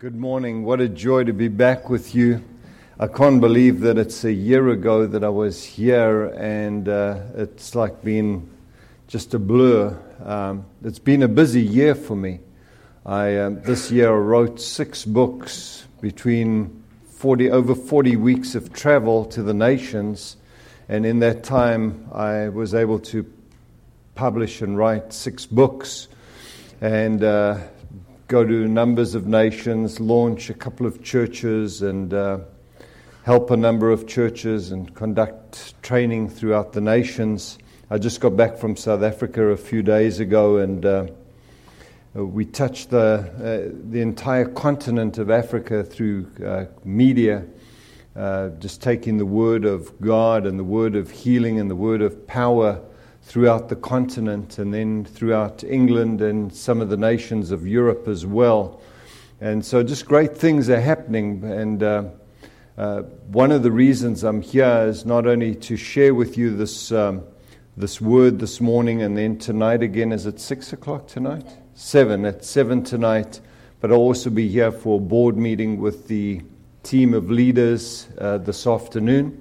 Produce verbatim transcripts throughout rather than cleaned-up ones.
Good morning. What a joy to be back with you. I can't believe that it's a year ago that I was here, and uh, it's like been just a blur. Um, it's been a busy year for me. I um, this year I wrote six books between forty over forty weeks of travel to the nations, and in that time I was able to publish and write six books, and uh, go to numbers of nations, launch a couple of churches, and uh, help a number of churches and conduct training throughout the nations. I just got back from South Africa a few days ago, and uh, we touched the uh, the entire continent of Africa through uh, media, uh, just taking the word of God and the word of healing and the word of power throughout the continent, and then throughout England and some of the nations of Europe as well. And so just great things are happening. And uh, uh, one of the reasons I'm here is not only to share with you this um, this word this morning, and then tonight again. Is it six o'clock tonight? Seven. At seven tonight. But I'll also be here for a board meeting with the team of leaders uh, this afternoon,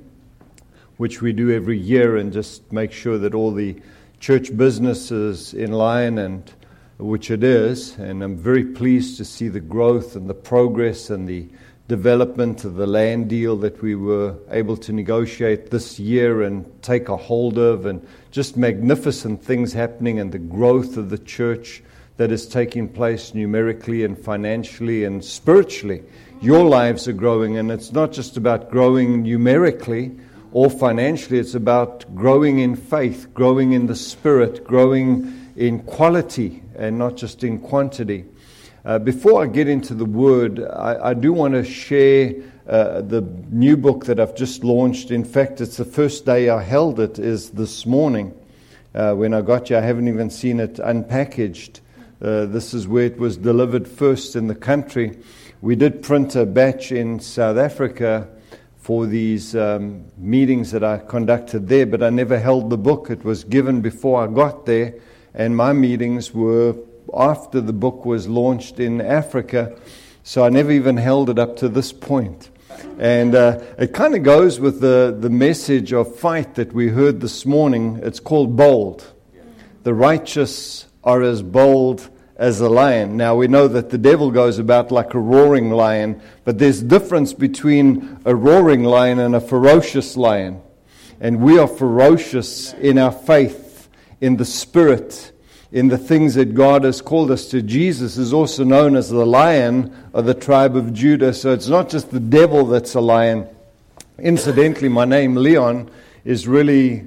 which we do every year, and just make sure that all the church business is in line, and which it is. And I'm very pleased to see the growth and the progress and the development of the land deal that we were able to negotiate this year and take a hold of, and just magnificent things happening, and the growth of the church that is taking place numerically and financially and spiritually. Your lives are growing, and it's not just about growing numerically or financially. It's about growing in faith, growing in the Spirit, growing in quality and not just in quantity. Uh, before I get into the Word, I, I do want to share uh, the new book that I've just launched. In fact, it's the first day I held it is this morning. Uh, when I got here, I haven't even seen it unpackaged. Uh, this is where it was delivered first in the country. We did print a batch in South Africa for these um, meetings that I conducted there, but I never held the book. It was given before I got there, and my meetings were after the book was launched in Africa, so I never even held it up to this point. And uh, it kind of goes with the, the message of fight that we heard this morning. It's called Bold. The righteous are as bold as a lion. Now, we know that the devil goes about like a roaring lion, but there's a difference between a roaring lion and a ferocious lion. And we are ferocious in our faith, in the Spirit, in the things that God has called us to. Jesus is also known as the Lion of the tribe of Judah, so it's not just the devil that's a lion. Incidentally, my name, Leon, is really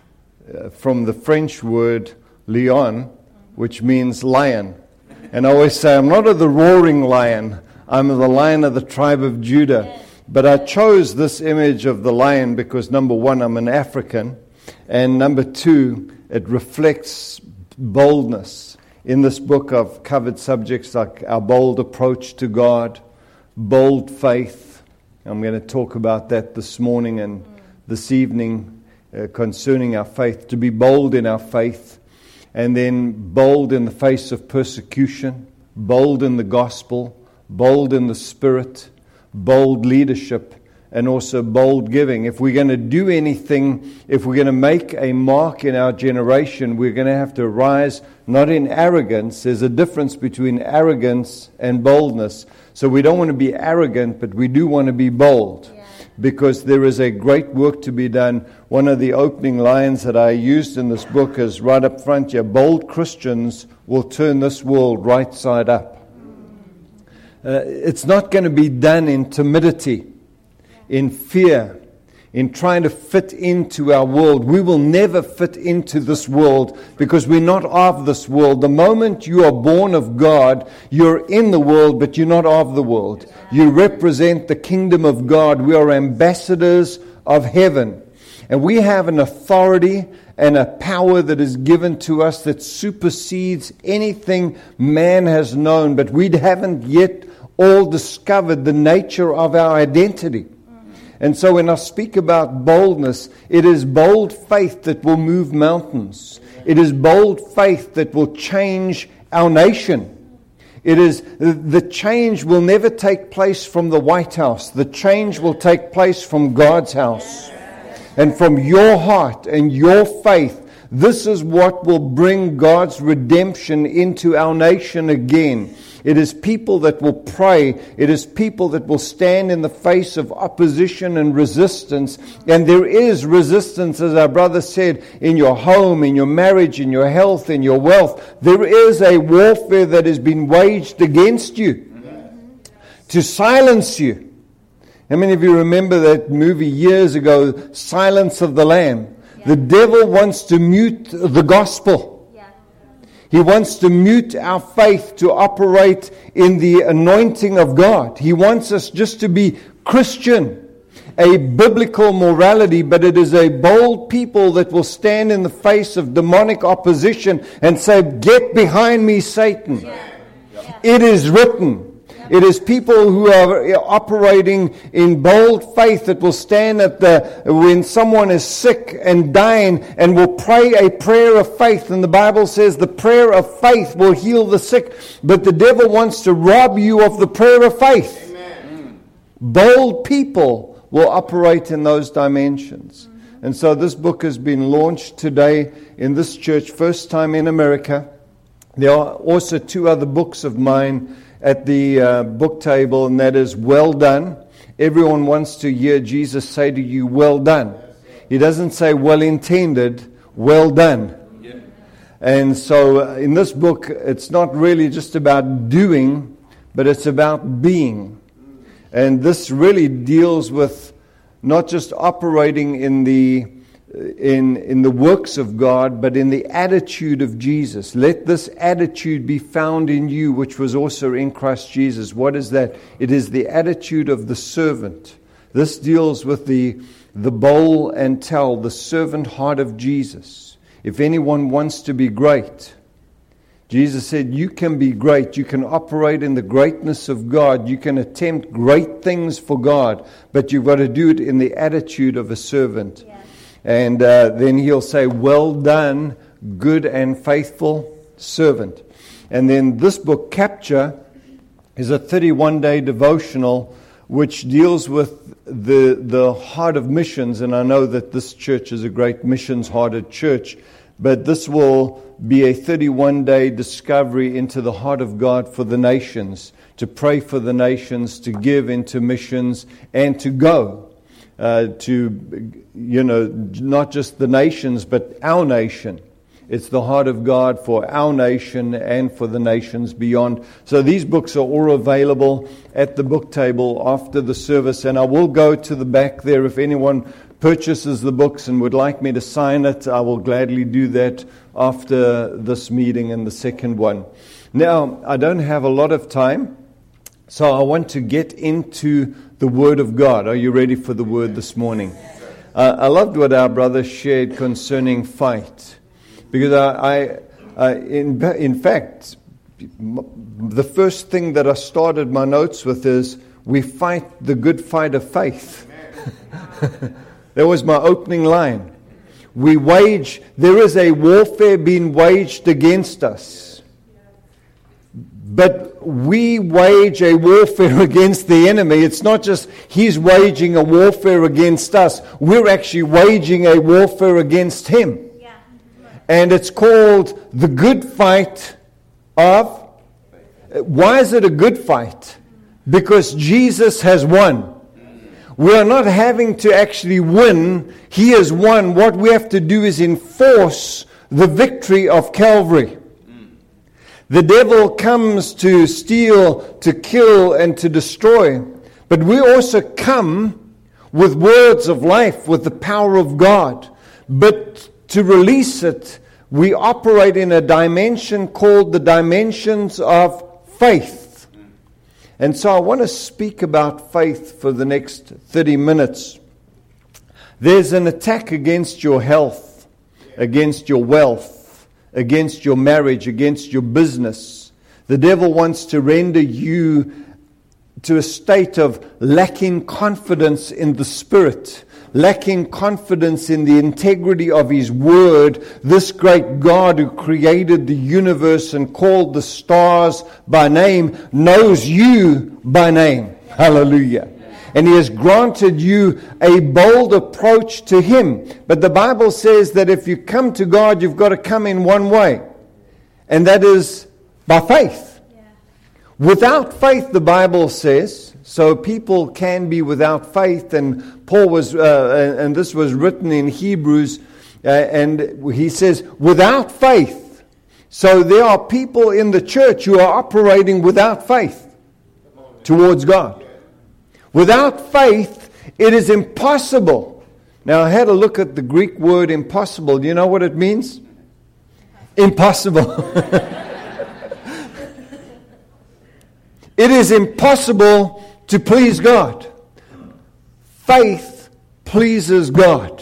uh, from the French word Lion, which means lion. And I always say, I'm not of the roaring lion, I'm the Lion of the tribe of Judah. But I chose this image of the lion because, number one, I'm an African, and number two, it reflects boldness. In this book, I've covered subjects like our bold approach to God, bold faith. I'm going to talk about that this morning and this evening uh, concerning our faith, to be bold in our faith. And then bold in the face of persecution, bold in the gospel, bold in the Spirit, bold leadership, and also bold giving. If we're going to do anything, if we're going to make a mark in our generation, we're going to have to rise not in arrogance. There's a difference between arrogance and boldness. So we don't want to be arrogant, but we do want to be bold. Yeah. Because there is a great work to be done. One of the opening lines that I used in this book is right up front here: bold Christians will turn this world right side up. Uh, it's not going to be done in timidity, in fear, in trying to fit into our world. We will never fit into this world because we're not of this world. The moment you are born of God, you're in the world, but you're not of the world. You represent the kingdom of God. We are ambassadors of heaven. And we have an authority and a power that is given to us that supersedes anything man has known. But we haven't yet all discovered the nature of our identity. And so when I speak about boldness, it is bold faith that will move mountains. It is bold faith that will change our nation. It is, the change will never take place from the White House. The change will take place from God's house. And from your heart and your faith. This is what will bring God's redemption into our nation again. It is people that will pray. It is people that will stand in the face of opposition and resistance. And there is resistance, as our brother said, in your home, in your marriage, in your health, in your wealth. There is a warfare that has been waged against you to silence you. How many of you remember that movie years ago, Silence of the Lamb? Yeah. The devil wants to mute the gospel. He wants to mute our faith to operate in the anointing of God. He wants us just to be Christian, a biblical morality, but it is a bold people that will stand in the face of demonic opposition and say, "Get behind me, Satan." Yeah. Yeah. It is written. It is people who are operating in bold faith that will stand at the when someone is sick and dying and will pray a prayer of faith. And the Bible says the prayer of faith will heal the sick. But the devil wants to rob you of the prayer of faith. Amen. Bold people will operate in those dimensions. Mm-hmm. And so this book has been launched today in this church, first time in America. There are also two other books of mine at the uh, book table, and that is Well Done. Everyone wants to hear Jesus say to you, "Well done." He doesn't say well intended, well done. Yeah. And so uh, in this book, it's not really just about doing, but it's about being. And this really deals with not just operating in the in in the works of God, but in the attitude of Jesus. Let this attitude be found in you, which was also in Christ Jesus. What is that? It is the attitude of the servant. This deals with the the bowl and tell, the servant heart of Jesus. If anyone wants to be great, Jesus said, you can be great. You can operate in the greatness of God. You can attempt great things for God, but you've got to do it in the attitude of a servant. Yeah. And uh, then he'll say, "Well done, good and faithful servant." And then this book, Capture, is a thirty-one day devotional which deals with the the heart of missions. And I know that this church is a great missions-hearted church, but this will be a thirty-one day discovery into the heart of God for the nations, to pray for the nations, to give into missions, and to go. Uh, to, you know, not just the nations, but our nation. It's the heart of God for our nation and for the nations beyond. So these books are all available at the book table after the service. And I will go to the back there. If anyone purchases the books and would like me to sign it, I will gladly do that after this meeting and the second one. Now, I don't have a lot of time, so I want to get into the Word of God. Are you ready for the Word this morning? Uh, I loved what our brother shared concerning fight. Because I, I uh, in, in fact, the first thing that I started my notes with is, we fight the good fight of faith. That was my opening line. We wage, there is a warfare being waged against us. But we wage a warfare against the enemy. It's not just he's waging a warfare against us. We're actually waging a warfare against him. Yeah. And it's called the good fight of... Why is it a good fight? Because Jesus has won. We are not having to actually win. He has won. What we have to do is enforce the victory of Calvary. The devil comes to steal, to kill, and to destroy. But we also come with words of life, with the power of God. But to release it, we operate in a dimension called the dimensions of faith. And so I want to speak about faith for the next thirty minutes. There's an attack against your health, against your wealth, against your marriage, against your business. The devil wants to render you to a state of lacking confidence in the Spirit. lacking confidence in the integrity of His Word, this great God who created the universe and called the stars by name knows you by name. Hallelujah. And He has granted you a bold approach to Him. But the Bible says that if you come to God, you've got to come in one way. And that is by faith. Yeah. Without faith, the Bible says, so people can be without faith. And Paul was, uh, and this was written in Hebrews, uh, and he says, without faith. So there are people in the church who are operating without faith towards God. Without faith, it is impossible. Now, I had a look at the Greek word impossible. Do you know what it means? Impossible. It is impossible to please God. Faith pleases God.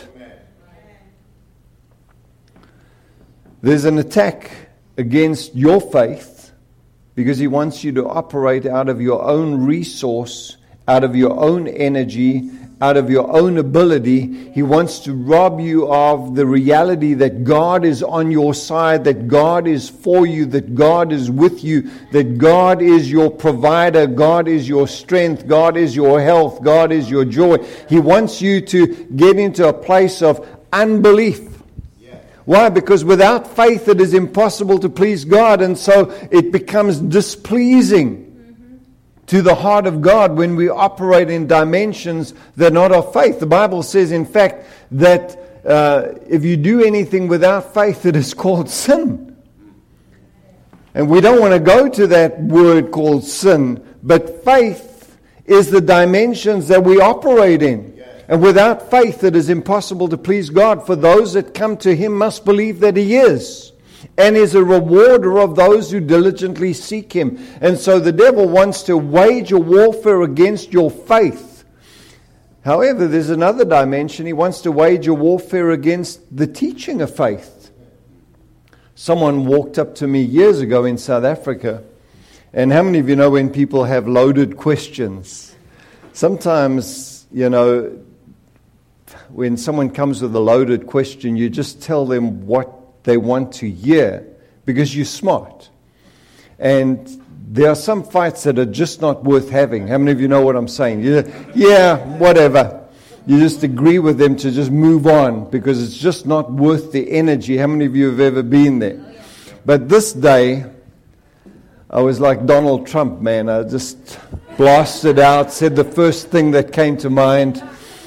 There's an attack against your faith because He wants you to operate out of your own resource, out of your own energy, out of your own ability. He wants to rob you of the reality that God is on your side, that God is for you, that God is with you, that God is your provider, God is your strength, God is your health, God is your joy. He wants you to get into a place of unbelief. Why? Because without faith it is impossible to please God, and so it becomes displeasing to the heart of God when we operate in dimensions that are not of faith. The Bible says, in fact, that uh, if you do anything without faith, it is called sin. And we don't want to go to that word called sin, but faith is the dimensions that we operate in. And without faith, it is impossible to please God, for those that come to Him must believe that He is, and is a rewarder of those who diligently seek Him. And so the devil wants to wage a warfare against your faith. However, there's another dimension. He wants to wage a warfare against the teaching of faith. Someone walked up to me years ago in South Africa. And how many of you know when people have loaded questions? Sometimes, you know, when someone comes with a loaded question, you just tell them what they want to hear because you're smart. And there are some fights that are just not worth having. How many of you know what I'm saying? You, yeah, whatever. You just agree with them to just move on because it's just not worth the energy. How many of you have ever been there? But this day, I was like Donald Trump, man. I just blasted out, said the first thing that came to mind.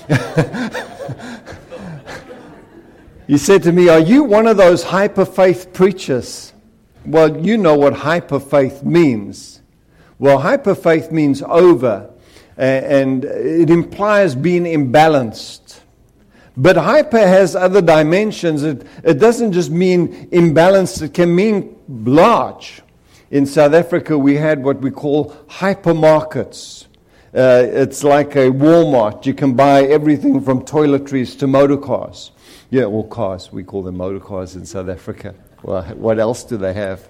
He said to me, "Are you one of those hyper-faith preachers?" Well, you know what hyper-faith means. Well, hyper-faith means over, and it implies being imbalanced. But hyper has other dimensions. It, it doesn't just mean imbalanced, it can mean large. In South Africa, we had what we call hypermarkets. Uh, it's like a Walmart. You can buy everything from toiletries to motor cars. Yeah, or cars. We call them motor cars in South Africa. Well, what else do they have?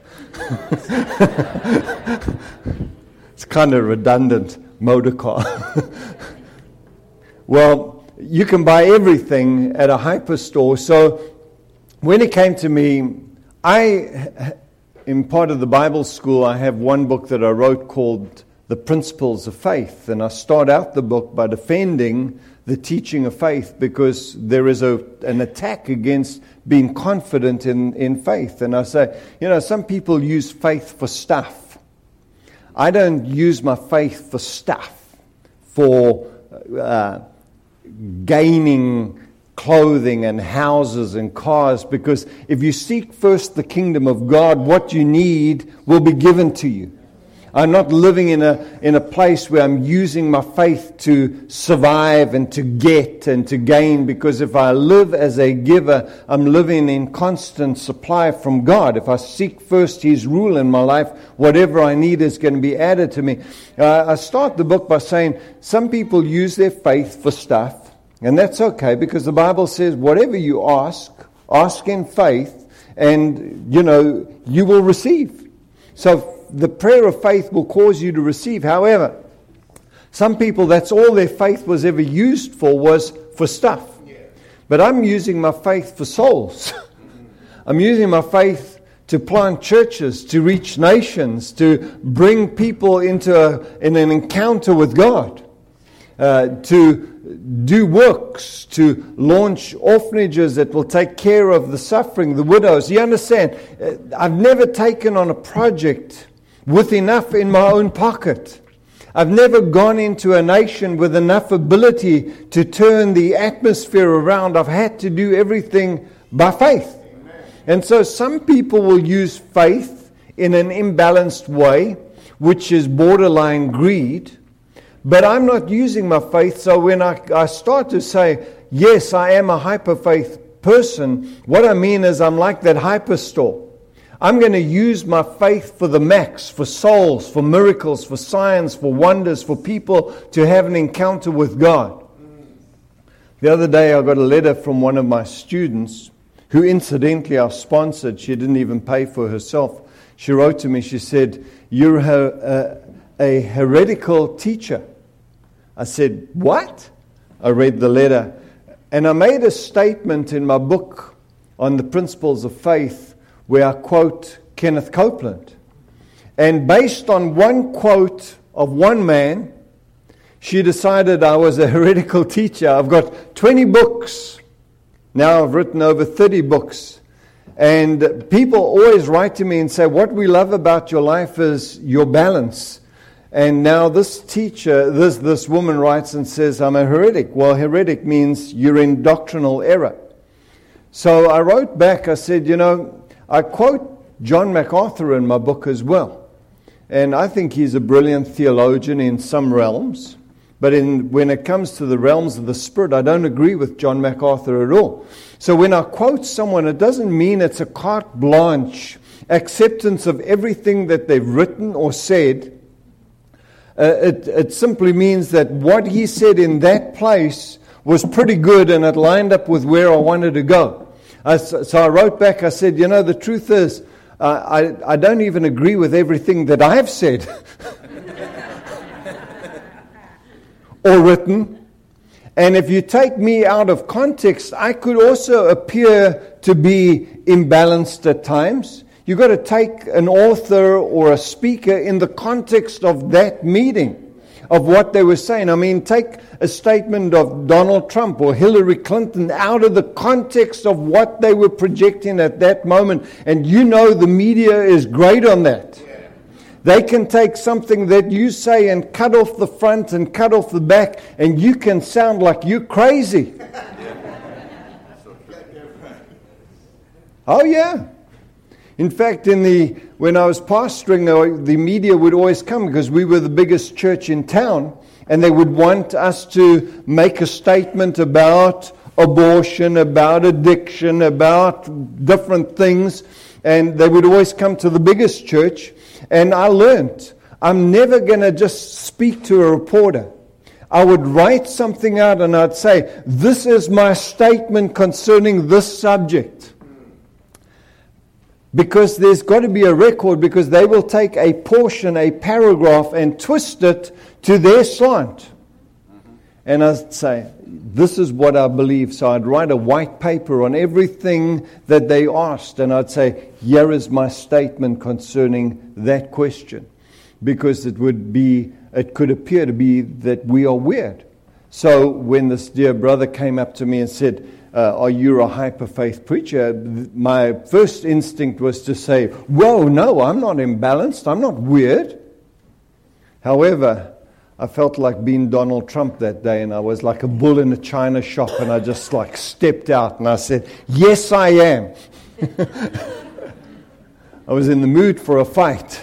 It's kind of redundant, motor car. Well, you can buy everything at a hyperstore. So when it came to me, I, in part of the Bible school, I have one book that I wrote called The Principles of Faith. And I start out the book by defending the teaching of faith because there is a an attack against being confident in, in faith. And I say, you know, some people use faith for stuff. I don't use my faith for stuff, for uh, gaining clothing and houses and cars, because if you seek first the kingdom of God, what you need will be given to you. I'm not living in a in a place where I'm using my faith to survive and to get and to gain, because if I live as a giver, I'm living in constant supply from God. If I seek first His rule in my life, whatever I need is going to be added to me. Uh, I start the book by saying some people use their faith for stuff, and that's okay, because the Bible says whatever you ask, ask in faith, and, you know, you will receive. So the prayer of faith will cause you to receive. However, Some people, that's all their faith was ever used for, was for stuff. Yeah. But I'm using my faith for souls. I'm using my faith to plant churches, to reach nations, to bring people into a, in an encounter with God, uh, to do works, to launch orphanages that will take care of the suffering, the widows. You understand? I've never taken on a project with enough in my own pocket. I've never gone into a nation with enough ability to turn the atmosphere around. I've had to do everything by faith. Amen. And so some people will use faith in an imbalanced way, which is borderline greed. But I'm not using my faith, so when I, I start to say, yes, I am a hyper-faith person, what I mean is I'm like that hyperstore. I'm going to use my faith for the max, for souls, for miracles, for signs, for wonders, for people to have an encounter with God. The other day I got a letter from one of my students, who incidentally I sponsored. She didn't even pay for herself. She wrote to me, she said, "You're a, a, a heretical teacher." I said, "What?" I read the letter. And I made a statement in my book on the principles of faith where I quote Kenneth Copeland. And based on one quote of one man, she decided I was a heretical teacher. I've got twenty books. Now I've written over thirty books. And people always write to me and say, what we love about your life is your balance. And now this teacher, this, this woman writes and says, I'm a heretic. Well, heretic means you're in doctrinal error. So I wrote back, I said, you know, I quote John MacArthur in my book as well. And I think he's a brilliant theologian in some realms. But in, when it comes to the realms of the Spirit, I don't agree with John MacArthur at all. So when I quote someone, it doesn't mean it's a carte blanche acceptance of everything that they've written or said. Uh, it, it simply means that what he said in that place was pretty good and it lined up with where I wanted to go. I, so I wrote back, I said, you know, the truth is, uh, I, I don't even agree with everything that I have said or written. And if you take me out of context, I could also appear to be imbalanced at times. You've got to take an author or a speaker in the context of that meeting, of what they were saying. I mean, take a statement of Donald Trump or Hillary Clinton out of the context of what they were projecting at that moment. And you know the media is great on that. They can take something that you say and cut off the front and cut off the back, and you can sound like you're crazy. Oh, yeah. In fact, in the when I was pastoring, the media would always come because we were the biggest church in town, and they would want us to make a statement about abortion, about addiction, about different things, and they would always come to the biggest church. And I learned, I'm never going to just speak to a reporter. I would write something out and I'd say, this is my statement concerning this subject. Because there's got to be a record, because they will take a portion, a paragraph, and twist it to their slant. And I'd say, this is what I believe. So I'd write a white paper on everything that they asked. And I'd say, here is my statement concerning that question. Because it would be, it could appear to be that we are weird. So when this dear brother came up to me and said, uh, are you a hyper-faith preacher? My first instinct was to say, whoa, no, I'm not imbalanced. I'm not weird. However, I felt like being Donald Trump that day, and I was like a bull in a china shop, and I just like stepped out and I said, yes, I am. I was in the mood for a fight.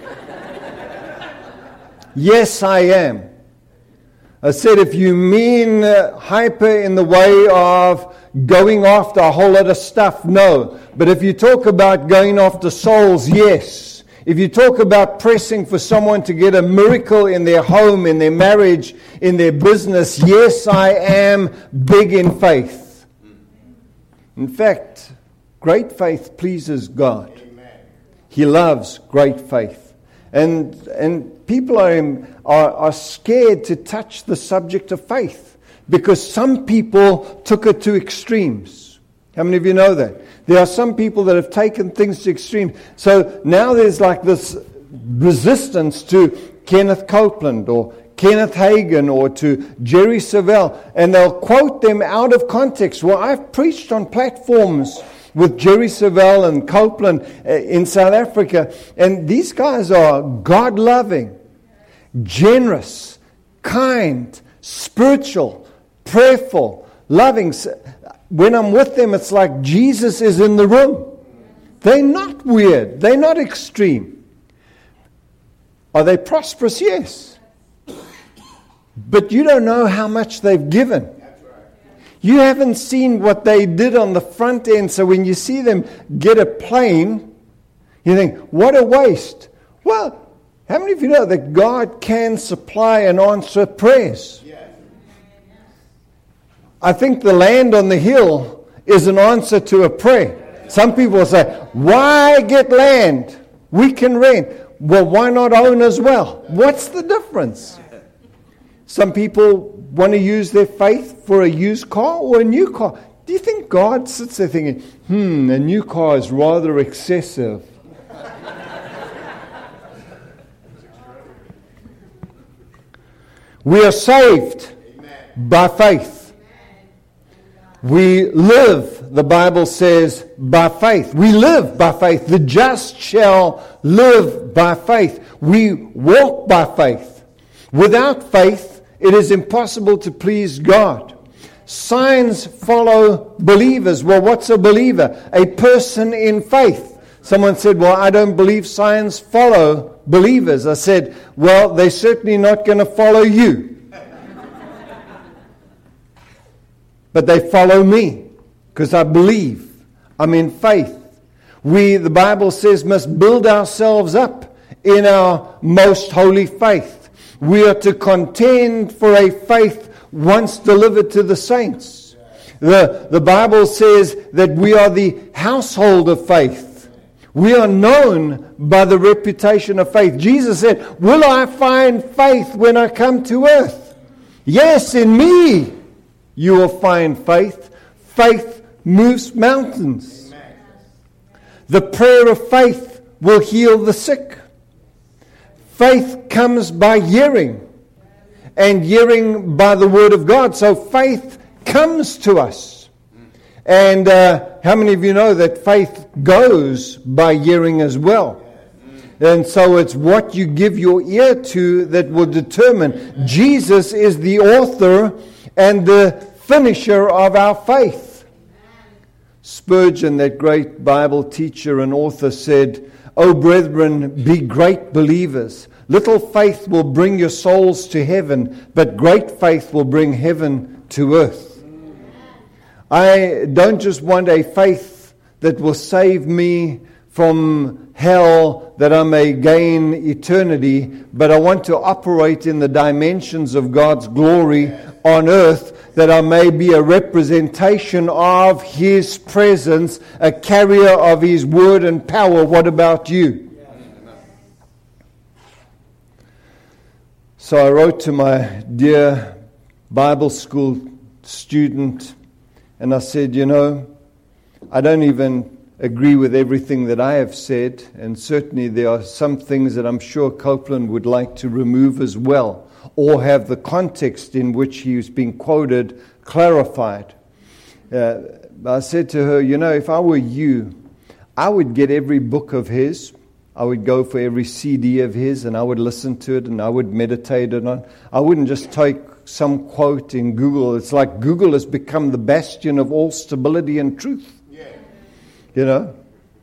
Yes, I am. I said, if you mean uh, hyper in the way of going after a whole lot of stuff, no. But if you talk about going after souls, yes. If you talk about pressing for someone to get a miracle in their home, in their marriage, in their business, yes, I am big in faith. In fact, great faith pleases God. He loves great faith. And and people are, in, are are scared to touch the subject of faith because some people took it to extremes. How many of you know that? There are some people that have taken things to extremes. So now there's like this resistance to Kenneth Copeland or Kenneth Hagin or to Jerry Savelle, and they'll quote them out of context. Well, I've preached on platforms with Jerry Savelle and Copeland in South Africa, and these guys are God-loving, generous, kind, spiritual, prayerful, loving. When I'm with them, it's like Jesus is in the room. They're not weird. They're not extreme. Are they prosperous? Yes. But you don't know how much they've given. You haven't seen what they did on the front end. So when you see them get a plane, you think, what a waste. Well, how many of you know that God can supply and answer prayers? I think the land on the hill is an answer to a prayer. Some people will say, why get land? We can rent. Well, why not own as well? What's the difference? Some people want to use their faith for a used car or a new car. Do you think God sits there thinking, hmm, a new car is rather excessive? We are saved by faith. We live, the Bible says, by faith. We live by faith. The just shall live by faith. We walk by faith. Without faith, it is impossible to please God. Signs follow believers. Well, what's a believer? A person in faith. Someone said, well, I don't believe signs follow believers. I said, well, they're certainly not going to follow you. But they follow me because I believe. I'm in faith. We, the Bible says, must build ourselves up in our most holy faith. We are to contend for a faith once delivered to the saints. The, the Bible says that we are the household of faith. We are known by the reputation of faith. Jesus said, will I find faith when I come to earth? Yes, in me you will find faith. Faith moves mountains. The prayer of faith will heal the sick. Faith comes by hearing, and hearing by the Word of God. So faith comes to us. And uh, how many of you know that faith goes by hearing as well? And so it's what you give your ear to that will determine. Jesus is the author and the finisher of our faith. Spurgeon, that great Bible teacher and author, said, O brethren, be great believers. Little faith will bring your souls to heaven, but great faith will bring heaven to earth. I don't just want a faith that will save me from hell that I may gain eternity, but I want to operate in the dimensions of God's glory on earth, that I may be a representation of His presence, a carrier of His word and power. What about you? So I wrote to my dear Bible school student, and I said, you know, I don't even agree with everything that I have said, and certainly there are some things that I'm sure Copeland would like to remove as well, or have the context in which he was being quoted clarified. Uh, I said to her, you know, if I were you, I would get every book of his. I would go for every C D of his, and I would listen to it, and I would meditate on it. I wouldn't just take some quote in Google. It's like Google has become the bastion of all stability and truth. Yeah. You know,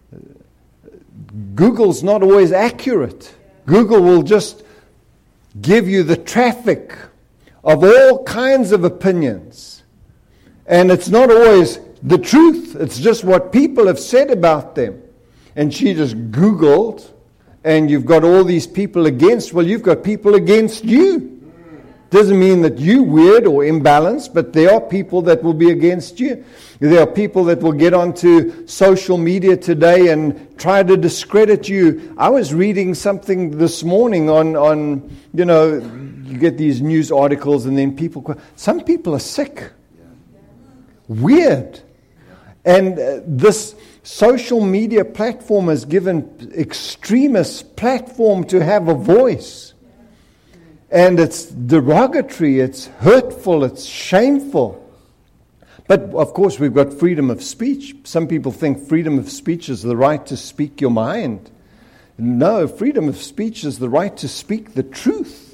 Google's not always accurate. Google will just give you the traffic of all kinds of opinions. And it's not always the truth. It's just what people have said about them. And she just Googled, and you've got all these people against. Well, you've got people against you. Doesn't mean that you're weird or imbalanced, but there are people that will be against you. There are people that will get onto social media today and try to discredit you. I was reading something this morning on, on you know, you get these news articles and then people, some people are sick. Weird. And uh, this social media platform has given extremists platform to have a voice. And it's derogatory, it's hurtful, it's shameful. But of course we've got freedom of speech. Some people think freedom of speech is the right to speak your mind. No, freedom of speech is the right to speak the truth.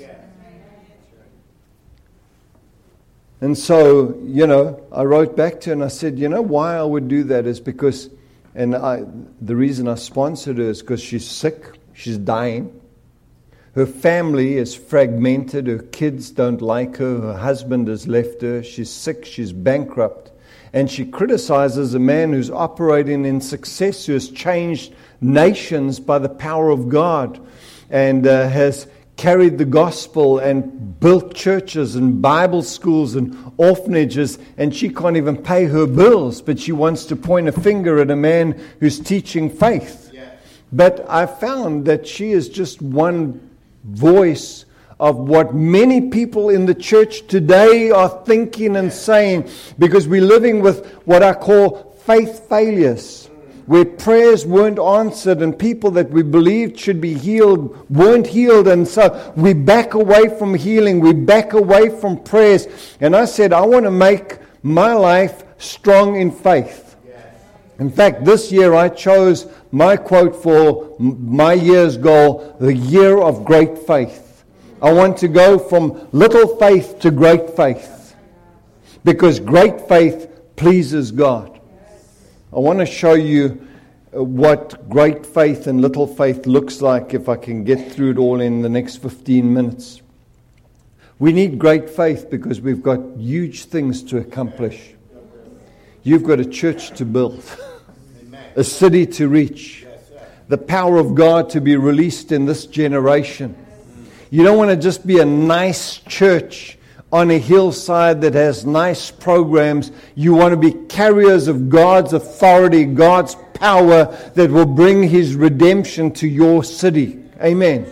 And so, you know, I wrote back to her and I said, you know why I would do that is because, and I, the reason I sponsored her is because she's sick, she's dying. Her family is fragmented. Her kids don't like her. Her husband has left her. She's sick. She's bankrupt. And she criticizes a man who's operating in success, who has changed nations by the power of God and uh, has carried the gospel and built churches and Bible schools and orphanages. And she can't even pay her bills, but she wants to point a finger at a man who's teaching faith. Yeah. But I found that she is just one voice of what many people in the church today are thinking and saying, because we're living with what I call faith failures, where prayers weren't answered and people that we believed should be healed weren't healed, and so we back away from healing, we back away from prayers. And I said, I want to make my life strong in faith. In fact, this year I chose my quote for my year's goal, the year of great faith. I want to go from little faith to great faith, because great faith pleases God. I want to show you what great faith and little faith looks like if I can get through it all in the next fifteen minutes. We need great faith because we've got huge things to accomplish. You've got a church to build, a city to reach, the power of God to be released in this generation. You don't want to just be a nice church on a hillside that has nice programs. You want to be carriers of God's authority, God's power that will bring His redemption to your city. Amen.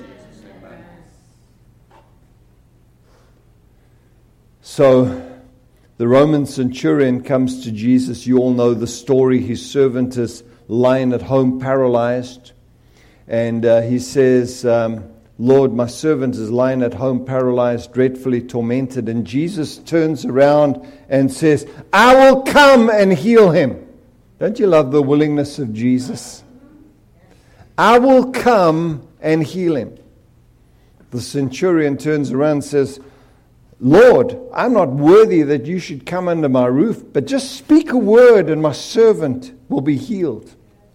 So the Roman centurion comes to Jesus. You all know the story. His servant is lying at home paralyzed. And uh, he says, um, Lord, my servant is lying at home paralyzed, dreadfully tormented. And Jesus turns around and says, I will come and heal him. Don't you love the willingness of Jesus? I will come and heal him. The centurion turns around and says, Lord, I'm not worthy that you should come under my roof, but just speak a word and my servant will be healed.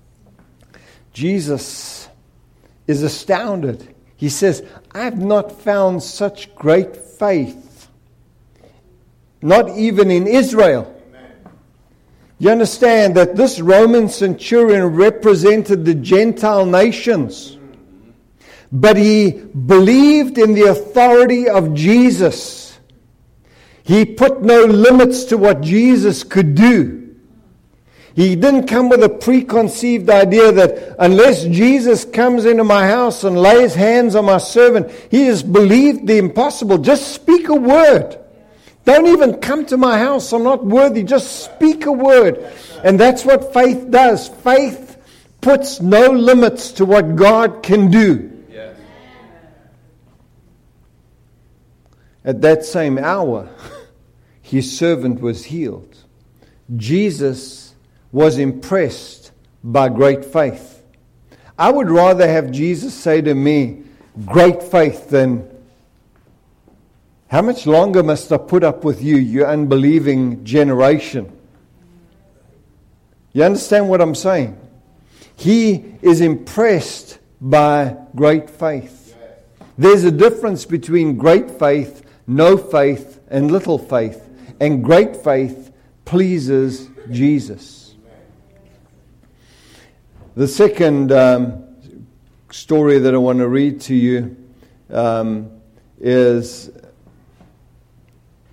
Jesus is astounded. He says, I've not found such great faith, not even in Israel. You understand that this Roman centurion represented the Gentile nations, but he believed in the authority of Jesus. He put no limits to what Jesus could do. He didn't come with a preconceived idea that unless Jesus comes into my house and lays hands on my servant, he has believed the impossible. Just speak a word. Don't even come to my house. I'm not worthy. Just speak a word. And that's what faith does. Faith puts no limits to what God can do. Yes. At that same hour, his servant was healed. Jesus was impressed by great faith. I would rather have Jesus say to me, great faith, than how much longer must I put up with you, you unbelieving generation? You understand what I'm saying? He is impressed by great faith. There's a difference between great faith, no faith, and little faith. And great faith pleases Jesus. The second um, story that I want to read to you um, is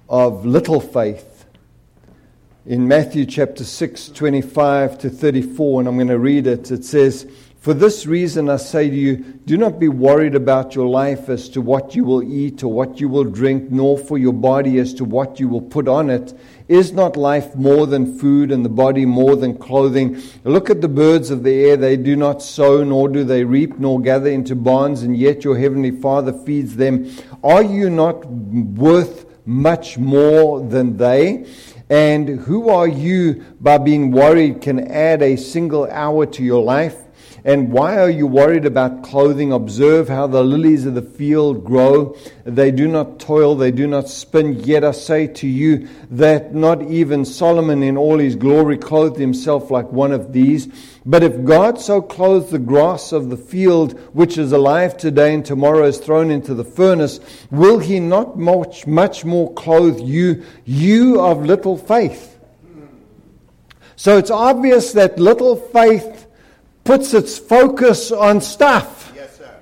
of little faith. In Matthew chapter six, twenty-five to thirty-four, and I'm going to read it, it says, "For this reason I say to you, do not be worried about your life as to what you will eat or what you will drink, nor for your body as to what you will put on it. Is not life more than food, and the body more than clothing? Look at the birds of the air. They do not sow, nor do they reap, nor gather into barns, and yet your heavenly Father feeds them. Are you not worth much more than they? And who are you, by being worried, can add a single hour to your life? And why are you worried about clothing? Observe how the lilies of the field grow. They do not toil, they do not spin. Yet I say to you that not even Solomon in all his glory clothed himself like one of these. But if God so clothes the grass of the field, which is alive today and tomorrow is thrown into the furnace, will he not much, much more clothe you, you of little faith?" So it's obvious that little faith puts its focus on stuff. Yes, sir.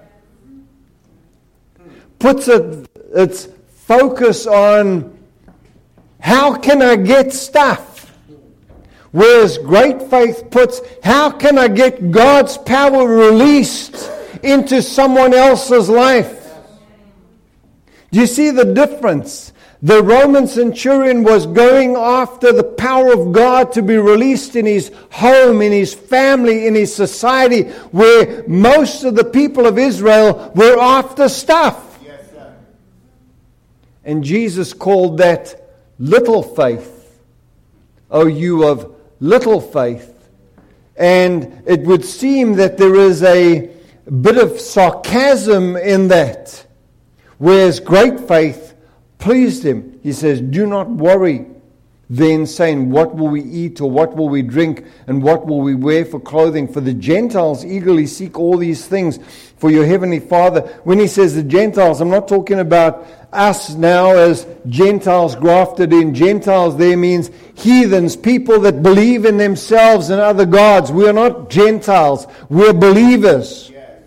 Puts it, its focus on how can I get stuff. Whereas great faith puts, how can I get God's power released into someone else's life? Do you see the difference? The Roman centurion was going after the power of God to be released in his home, in his family, in his society, where most of the people of Israel were after stuff. Yes, sir. And Jesus called that little faith. Oh, you of little faith. And it would seem that there is a bit of sarcasm in that. Whereas great faith pleased him. He says, do not worry then, saying, what will we eat, or what will we drink, and what will we wear for clothing? For the Gentiles eagerly seek all these things, for your heavenly Father. When he says the Gentiles, I'm not talking about us now as Gentiles grafted in. Gentiles there means heathens, people that believe in themselves and other gods. We are not Gentiles, we're believers.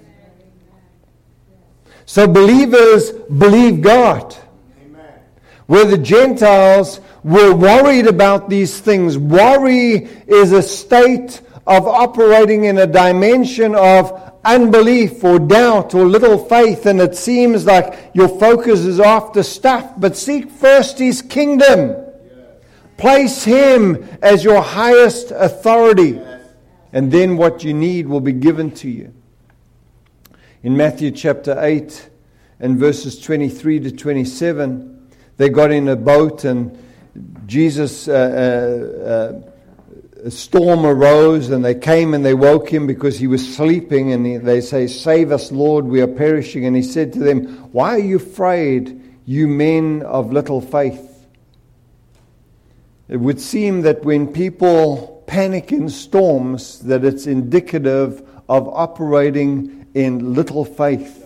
So believers believe God. Where the Gentiles were worried about these things. Worry is a state of operating in a dimension of unbelief or doubt or little faith, and it seems like your focus is after stuff. But seek first His kingdom. Place Him as your highest authority, and then what you need will be given to you. In Matthew chapter eight and verses twenty-three to twenty-seven, they got in a boat, and Jesus, uh, uh, uh, a storm arose, and they came and they woke him because he was sleeping, and he, they say, "Save us, Lord, we are perishing." And he said to them, "Why are you afraid, you men of little faith?" It would seem that when people panic in storms, that it's indicative of operating in little faith.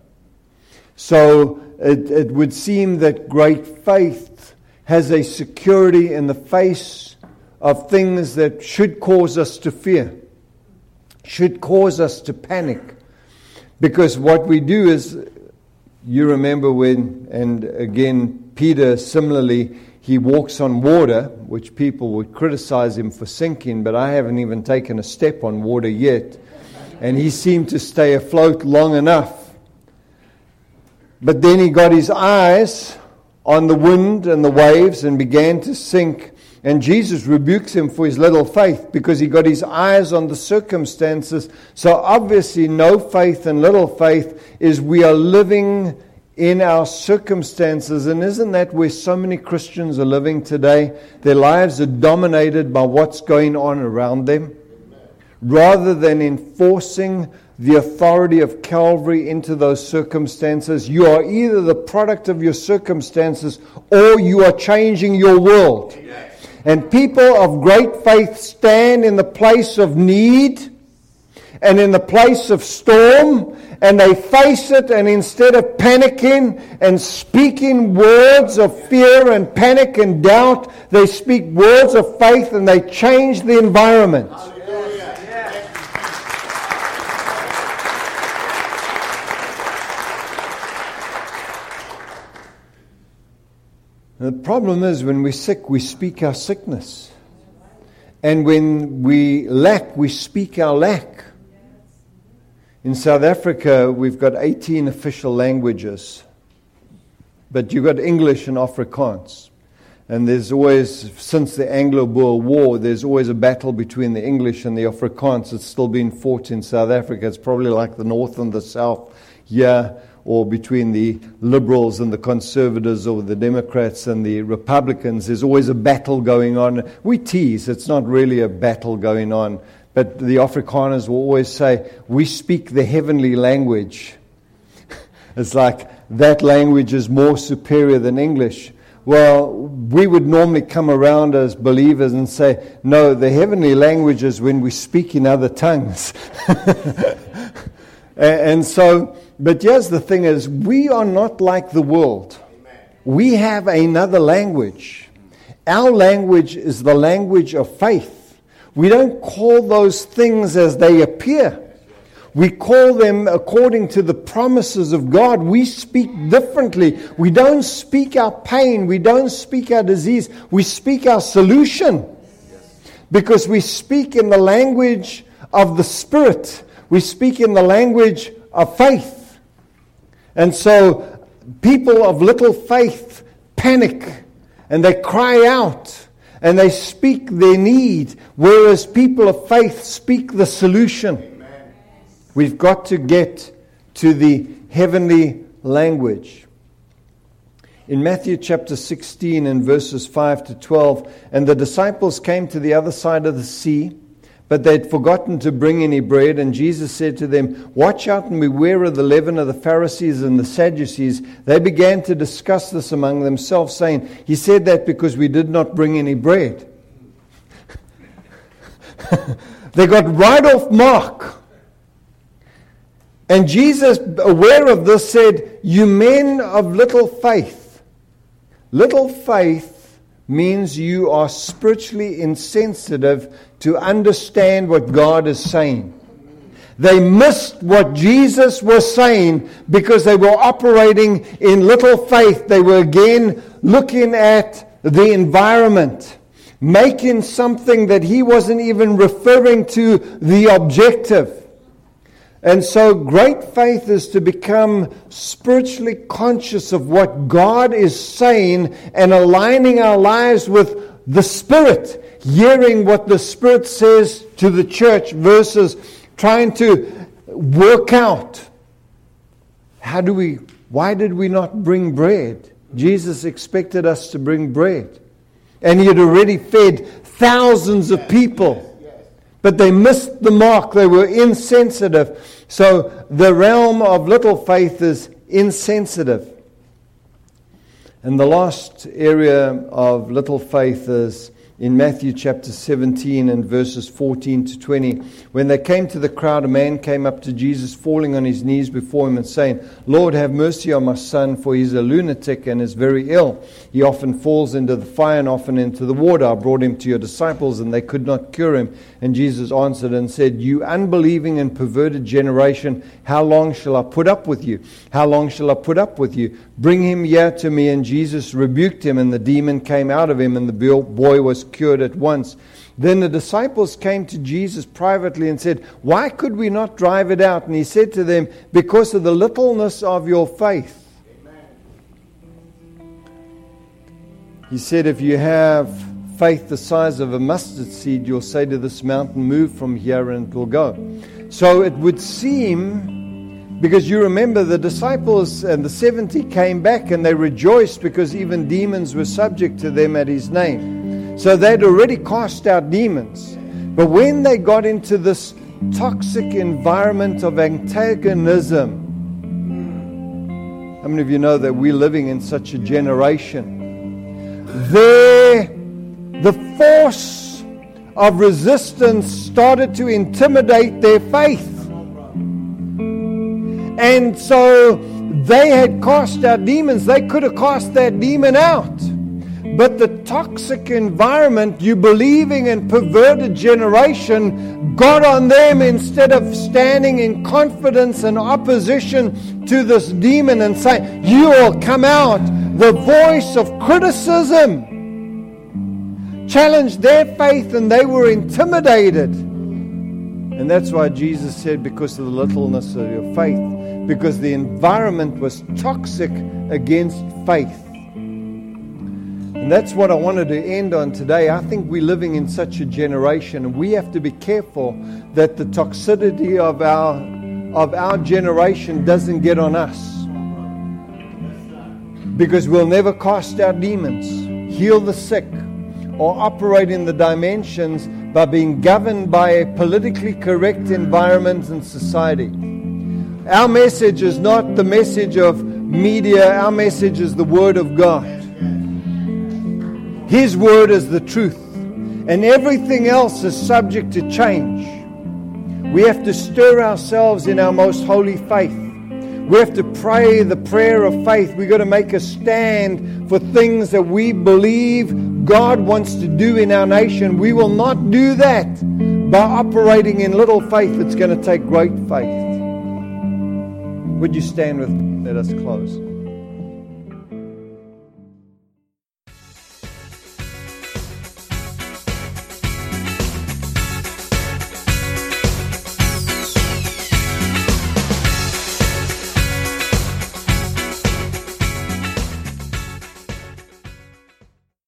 So it, it would seem that great faith has a security in the face of things that should cause us to fear, should cause us to panic. Because what we do is, you remember when, and again, Peter similarly, he walks on water, which people would criticize him for sinking, but I haven't even taken a step on water yet. And he seemed to stay afloat long enough. But then he got his eyes on the wind and the waves and began to sink. And Jesus rebukes him for his little faith because he got his eyes on the circumstances. So obviously no faith and little faith is we are living in our circumstances. And isn't that where so many Christians are living today? Their lives are dominated by what's going on around them. Rather than enforcing the authority of Calvary into those circumstances, you are either the product of your circumstances or you are changing your world. Yes. And people of great faith stand in the place of need and in the place of storm, and they face it, and instead of panicking and speaking words of fear and panic and doubt, they speak words of faith and they change the environment. The problem is when we're sick, we speak our sickness. And when we lack, we speak our lack. In South Africa, we've got eighteen official languages. But you've got English and Afrikaans. And there's always, since the Anglo-Boer War, there's always a battle between the English and the Afrikaans. It's still being fought in South Africa. It's probably like the North and the South here, or between the Liberals and the Conservatives, or the Democrats and the Republicans. There's always a battle going on. We tease, it's not really a battle going on. But the Afrikaners will always say, we speak the heavenly language. It's like, that language is more superior than English. Well, we would normally come around as believers and say, no, the heavenly language is when we speak in other tongues. And so, but here's the thing is, we are not like the world. We have another language. Our language is the language of faith. We don't call those things as they appear. We call them according to the promises of God. We speak differently. We don't speak our pain. We don't speak our disease. We speak our solution. Because we speak in the language of the Spirit. We speak in the language of faith. And so people of little faith panic and they cry out and they speak their need, whereas people of faith speak the solution. We've got to get to the heavenly language. In Matthew chapter sixteen and verses five to twelve, and the disciples came to the other side of the sea, but they had forgotten to bring any bread, and Jesus said to them, watch out and beware of the leaven of the Pharisees and the Sadducees. They began to discuss this among themselves, saying, he said that because we did not bring any bread. They got right off mark. And Jesus, aware of this, said, you men of little faith. Little faith means you are spiritually insensitive to understand what God is saying. They missed what Jesus was saying because they were operating in little faith. They were again looking at the environment, making something that he wasn't even referring to the objective. And so great faith is to become spiritually conscious of what God is saying and aligning our lives with the Spirit, hearing what the Spirit says to the church versus trying to work out. How do we, why did we not bring bread? Jesus expected us to bring bread. And he had already fed thousands of people. But they missed the mark. They were insensitive. So the realm of little faith is insensitive. And the last area of little faith is in Matthew chapter seventeen and verses fourteen to twenty. When they came to the crowd, a man came up to Jesus, falling on his knees before him and saying, Lord, have mercy on my son, for he's a lunatic and is very ill. He often falls into the fire and often into the water. I brought him to your disciples and they could not cure him. And Jesus answered and said, you unbelieving and perverted generation, how long shall I put up with you? How long shall I put up with you? Bring him here to me. And Jesus rebuked him, and the demon came out of him, and the boy was cured at once. Then the disciples came to Jesus privately and said, why could we not drive it out? And he said to them, because of the littleness of your faith. Amen. He said, if you have faith the size of a mustard seed, you'll say to this mountain, move from here, and it will go. So it would seem, because you remember the disciples and the seventy came back and they rejoiced because even demons were subject to them at his name. So they'd already cast out demons. But when they got into this toxic environment of antagonism, how many of you know that we're living in such a generation? There, the force of resistance started to intimidate their faith. And so they had cast out demons. They could have cast that demon out. But the toxic environment, you believing in perverted generation, got on them instead of standing in confidence and opposition to this demon and saying, you will come out. the voice of criticism challenged their faith, and they were intimidated. And that's why Jesus said, because of the littleness of your faith, because the environment was toxic against faith. And that's what I wanted to end on today. I think we're living in such a generation, and we have to be careful that the toxicity of our of our generation doesn't get on us. Because we'll never cast out demons, heal the sick, or operate in the dimensions by being governed by a politically correct environment and society. Our message is not the message of media. Our message is the Word of God. His Word is the truth. And everything else is subject to change. We have to stir ourselves in our most holy faith. We have to pray the prayer of faith. We've got to make a stand for things that we believe God wants to do in our nation. We will not do that by operating in little faith. It's going to take great faith. Would you stand with me? Let us close.